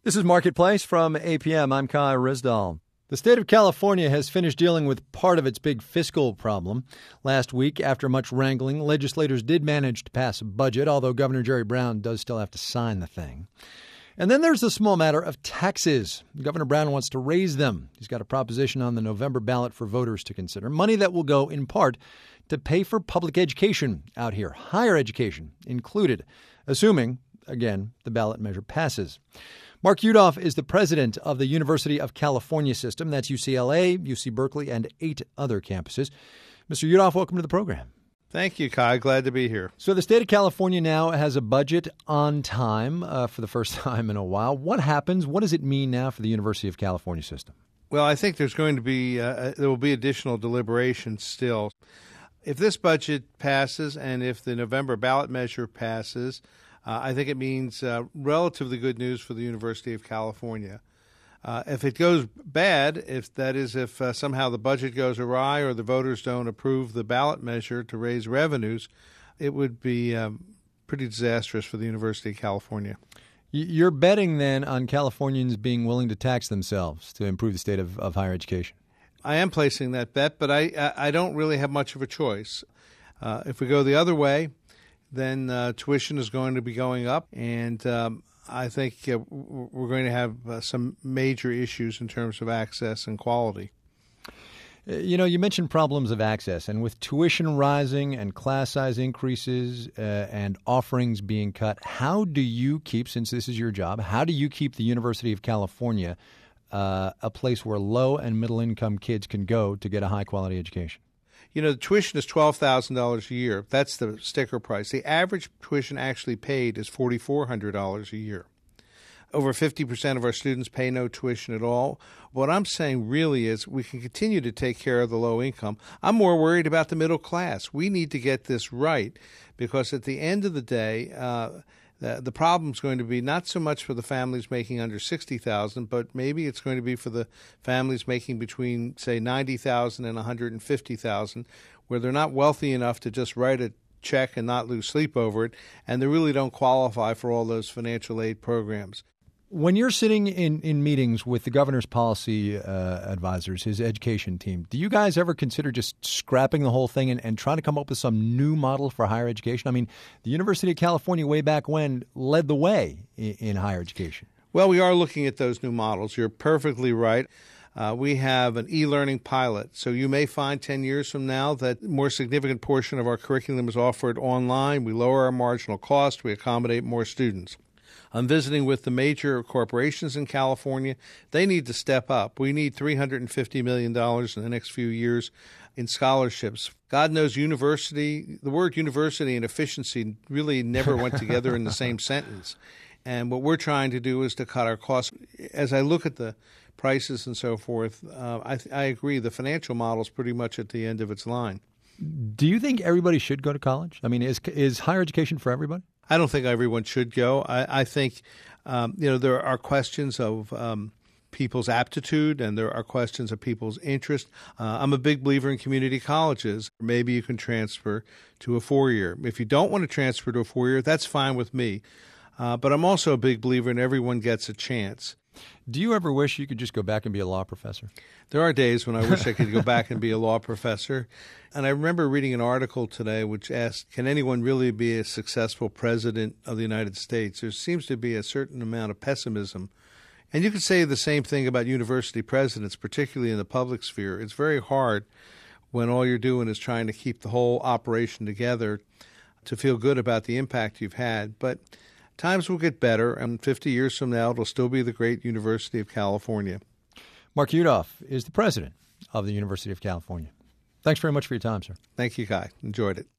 This is Marketplace from APM. I'm Kai Rizdal. The state of California has finished dealing with part of its big fiscal problem. Last week, after much wrangling, legislators did manage to pass a budget, although Governor Jerry Brown does still have to sign the thing. And then there's the small matter of taxes. Governor Brown wants to raise them. He's got a proposition on the November ballot for voters to consider. Money that will go, in part, to pay for public education out here, higher education included, assuming, again, the ballot measure passes. Mark Yudof is the president of the University of California system. That's UCLA, UC Berkeley, and 8 other campuses. Mr. Yudof, welcome to the program. Thank you, Kai. Glad to be here. So the state of California now has a budget on time for the first time in a while. What happens? What does it mean now for the University of California system? Well, I think there's going to be there will be additional deliberation still. If this budget passes and if the November ballot measure passes, I think it means relatively good news for the University of California. If it goes bad, if somehow the budget goes awry or the voters don't approve the ballot measure to raise revenues, it would be pretty disastrous for the University of California. You're betting then on Californians being willing to tax themselves to improve the state of higher education. I am placing that bet, but I don't really have much of a choice. If we go the other way, then tuition is going to be going up, and I think we're going to have some major issues in terms of access and quality. You mentioned problems of access, and with tuition rising and class size increases and offerings being cut, how do you keep, since this is your job, how do you keep the University of California a place where low and middle income kids can go to get a high quality education? The tuition is $12,000 a year. That's the sticker price. The average tuition actually paid is $4,400 a year. Over 50% of our students pay no tuition at all. What I'm saying really is we can continue to take care of the low income. I'm more worried about the middle class. We need to get this right because at the end of the day, the problem is going to be not so much for the families making under $60,000, but maybe it's going to be for the families making between, say, $90,000 and $150,000, where they're not wealthy enough to just write a check and not lose sleep over it, and they really don't qualify for all those financial aid programs. When you're sitting in meetings with the governor's policy advisors, his education team, do you guys ever consider just scrapping the whole thing and trying to come up with some new model for higher education? I mean, the University of California way back when led the way in higher education. Well, we are looking at those new models. You're perfectly right. We have an e-learning pilot. So you may find 10 years from now that a more significant portion of our curriculum is offered online. We lower our marginal cost. We accommodate more students. I'm visiting with the major corporations in California. They need to step up. We need $350 million in the next few years in scholarships. God knows the word university and efficiency really never went together in the same sentence. And what we're trying to do is to cut our costs. As I look at the prices and so forth, I agree the financial model is pretty much at the end of its line. Do you think everybody should go to college? I mean, is higher education for everybody? I don't think everyone should go. I think, there are questions of people's aptitude and there are questions of people's interest. I'm a big believer in community colleges. Maybe you can transfer to a 4-year. If you don't want to transfer to a 4-year, that's fine with me. But I'm also a big believer in everyone gets a chance. Do you ever wish you could just go back and be a law professor? There are days when I wish I could go back and be a law professor. And I remember reading an article today which asked, can anyone really be a successful president of the United States? There seems to be a certain amount of pessimism. And you could say the same thing about university presidents, particularly in the public sphere. It's very hard when all you're doing is trying to keep the whole operation together to feel good about the impact you've had. But times will get better, and 50 years from now, it'll still be the great University of California. Mark Yudof is the president of the University of California. Thanks very much for your time, sir. Thank you, Kai. Enjoyed it.